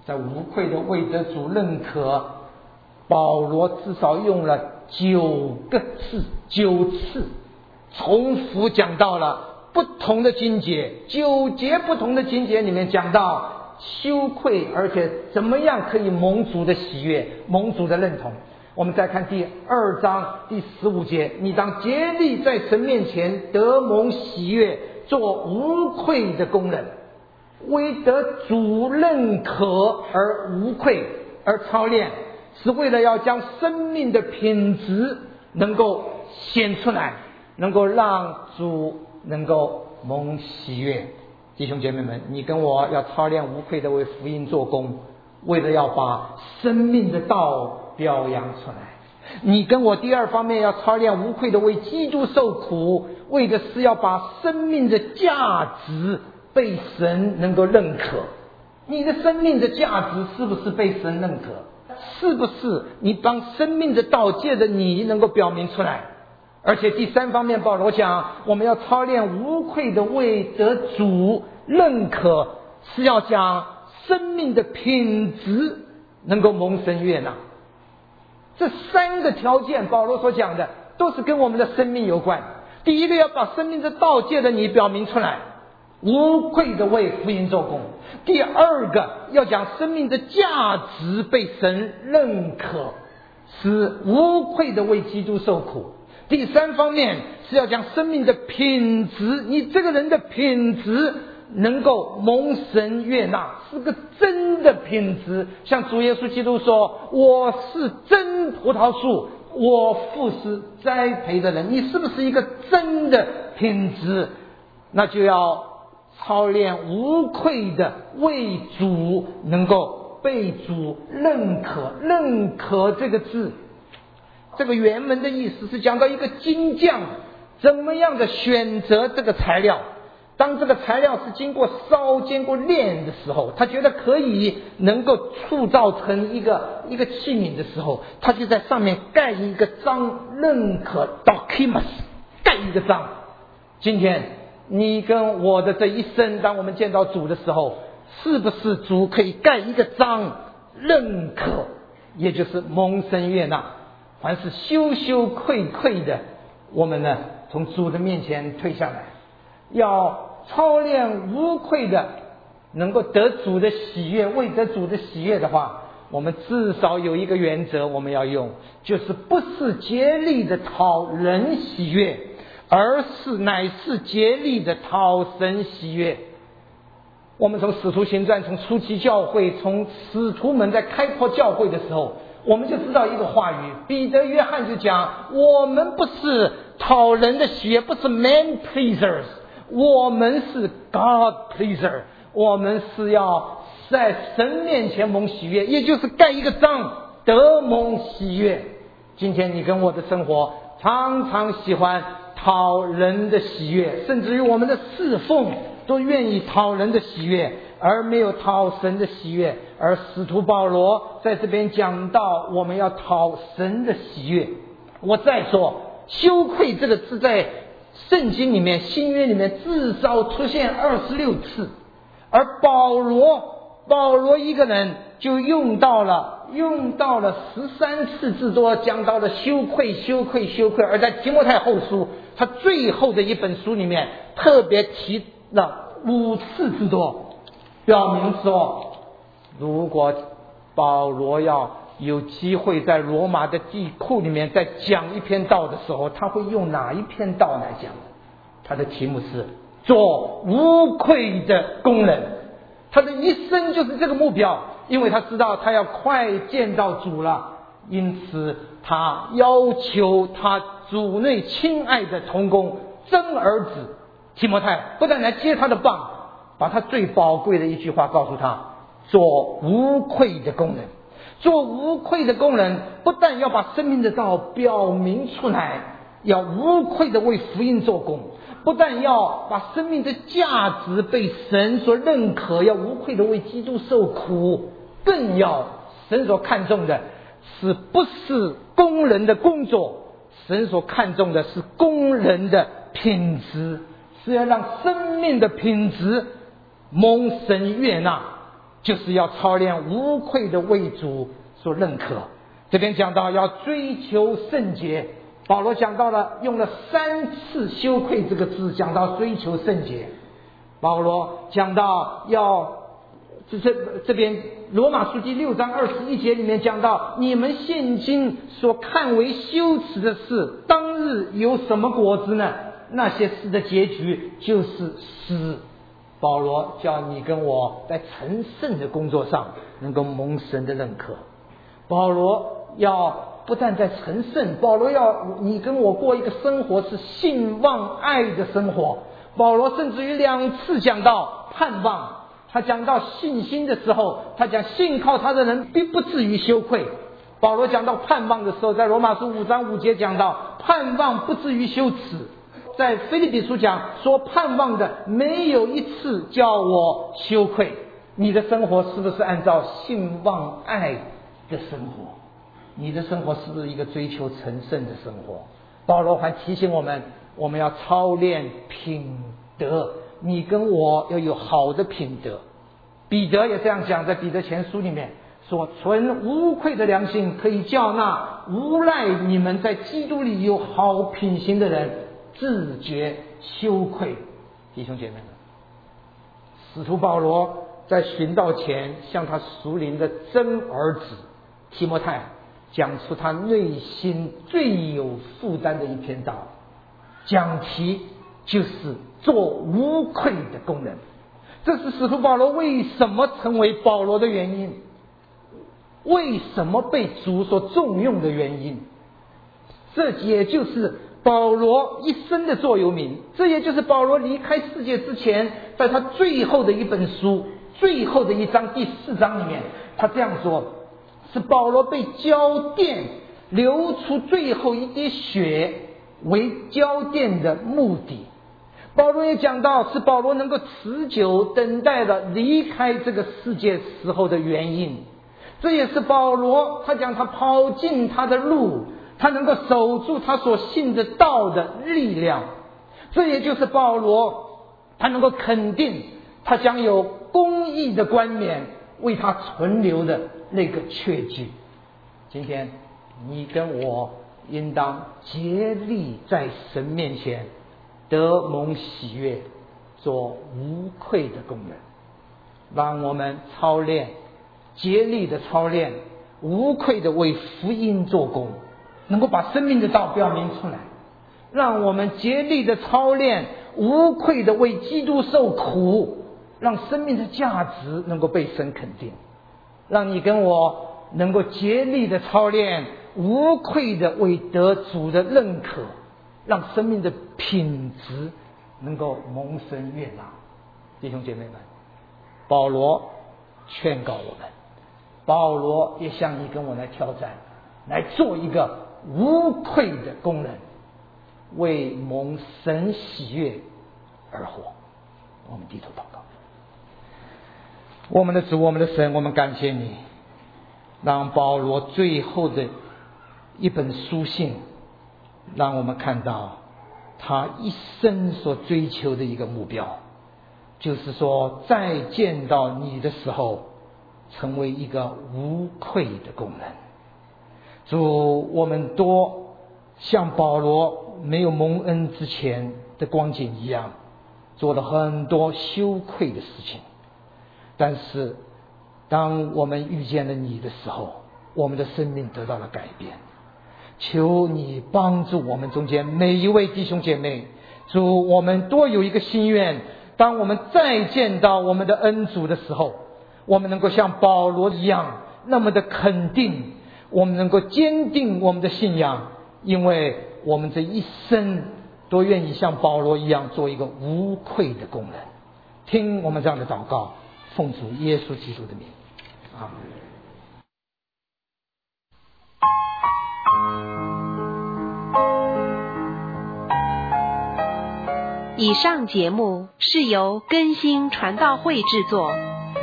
在无愧的为得主认可，保罗至少用了9次重复讲到了不同的经节，9节不同的经节里面讲到羞愧，而且怎么样可以蒙主的喜悦，蒙主的认同。我们再看第2章第15节，你当竭力在神面前得蒙喜悦，做无愧的工人，为得主认可而无愧而操练，是为了要将生命的品质能够显出来，能够让主能够蒙喜悦。弟兄姐妹们，你跟我要操练无愧的为福音做工，为了要把生命的道表扬出来。你跟我第2方面要操练无愧的为基督受苦，为的是要把生命的价值被神能够认可。你的生命的价值是不是被神认可？是不是你帮生命的道借着你能够表明出来？而且第3方面，保罗讲我们要操练无愧的为得主认可，是要将生命的品质能够蒙神悦纳。这3个条件保罗所讲的都是跟我们的生命有关。第一个，要把生命的道借着你表明出来，无愧的为福音做工。第2个，要将生命的价值被神认可，是无愧的为基督受苦。第3方面是要将生命的品质，你这个人的品质能够蒙神悦纳，是个真的品质。像主耶稣基督说，我是真葡萄树，我父是栽培的人。你是不是一个真的品质？那就要操练无愧的为主能够被主认可。认可这个字，这个原文的意思是讲到一个金匠怎么样的选择这个材料。当这个材料是经过烧、经过炼的时候，他觉得可以能够铸造成一个器皿的时候，他就在上面盖一个章，认可 document， 盖一个章。今天你跟我的这一生，当我们见到主的时候，是不是主可以盖一个章，认可，也就是蒙神悦纳？凡是羞羞愧愧的，我们呢从主的面前退下来，要操练无愧的能够得主的喜悦。为得主的喜悦的话，我们至少有一个原则我们要用，就是不是竭力的讨人喜悦，而是乃是竭力的讨神喜悦。我们从使徒行传，从初期教会，从使徒们在开拓教会的时候，我们就知道一个话语，彼得、约翰就讲，我们不是讨人的喜悦，不是 man pleasers， 我们是 God pleaser， 我们是要在神面前蒙喜悦，也就是盖一个章，得蒙喜悦。今天你跟我的生活常常喜欢讨人的喜悦，甚至于我们的侍奉都愿意讨人的喜悦，而没有讨神的喜悦。而使徒保罗在这边讲到我们要讨神的喜悦。我再说，羞愧这个字在圣经里面，新约里面至少出现26次，而保罗一个人就用到了13次之多，讲到了羞愧。而在提摩太后书他最后的一本书里面特别提了5次之多，表明说如果保罗要有机会在罗马的地库里面再讲一篇道的时候，他会用哪一篇道来讲？他的题目是做无愧的工人。他的一生就是这个目标，因为他知道他要快见到主了，因此他要求他主内亲爱的同工真儿子提摩太不但来接他的棒，把他最宝贵的一句话告诉他，做无愧的工人。做无愧的工人不但要把生命的道表明出来，要无愧的为福音做工，不但要把生命的价值被神所认可，要无愧的为基督受苦，更要神所看重的是不是工人的工作，神所看重的是工人的品质，是要让生命的品质蒙神悦纳。 就是要操练无愧的为主所认可。这边讲到要追求圣洁，保罗讲到了，用了3次羞愧这个字，讲到追求圣洁。保罗讲到要这边罗马书第6章21节里面讲到，你们现今所看为羞耻的事，当日有什么果子呢？那些事的结局就是死。保罗叫你跟我在成圣的工作上能够蒙神的认可。保罗要不但在成圣，保罗要你跟我过一个生活是信望爱的生活。保罗甚至于2次讲到盼望，他讲到信心的时候，他讲信靠他的人并不至于羞愧。保罗讲到盼望的时候，在罗马书5章5节讲到盼望不至于羞耻。在腓立比书讲说盼望的没有一次叫我羞愧。你的生活是不是按照信望爱的生活？你的生活是不是一个追求成圣的生活？保罗还提醒我们，我们要操练品德，你跟我要有好的品德。彼得也这样讲，在彼得前书里面说，存无愧的良心可以叫那无赖你们在基督里有好品行的人自觉羞愧。弟兄姐妹们，使徒保罗在殉道前向他属灵的真儿子提摩太讲出他内心最有负担的一篇道，讲题就是做无愧的工人。这是使徒保罗为什么成为保罗的原因，为什么被主所重用的原因。这也就是保罗一生的座右铭，这也就是保罗离开世界之前，在他最后的一本书最后的一章第4章里面，他这样说，是保罗被交奠流出最后一滴血为交奠的目的。保罗也讲到，是保罗能够持久等待了离开这个世界时候的原因。这也是保罗他讲他跑尽他的路，他能够守住他所信的道的力量。这也就是保罗他能够肯定他将有公义的冠冕为他存留的那个确据。今天你跟我应当竭力在神面前得蒙喜悦，做无愧的工人。让我们操练，竭力的操练，无愧的为福音做工，能够把生命的道表明出来。让我们竭力的操练，无愧的为基督受苦，让生命的价值能够被神肯定。让你跟我能够竭力的操练，无愧的为得主的认可，让生命的品质能够蒙神悦纳。弟兄姐妹们，保罗劝告我们，保罗也向你跟我来挑战，来做一个无愧的工人，为蒙神喜悦而活。我们低头祷告。我们的主，我们的神，我们感谢你，让保罗最后的一本书信让我们看到他一生所追求的一个目标，就是说再见到你的时候成为一个无愧的工人。主，我们多像保罗没有蒙恩之前的光景一样，做了很多羞愧的事情，但是当我们遇见了你的时候，我们的生命得到了改变。求你帮助我们中间每一位弟兄姐妹，主，我们多有一个心愿，当我们再见到我们的恩主的时候，我们能够像保罗一样那么的肯定，我们能够坚定我们的信仰，因为我们这一生都愿意像保罗一样做一个无愧的工人。听我们这样的祷告，奉主耶稣基督的名，阿们。 以上节目是由更新传道会制作，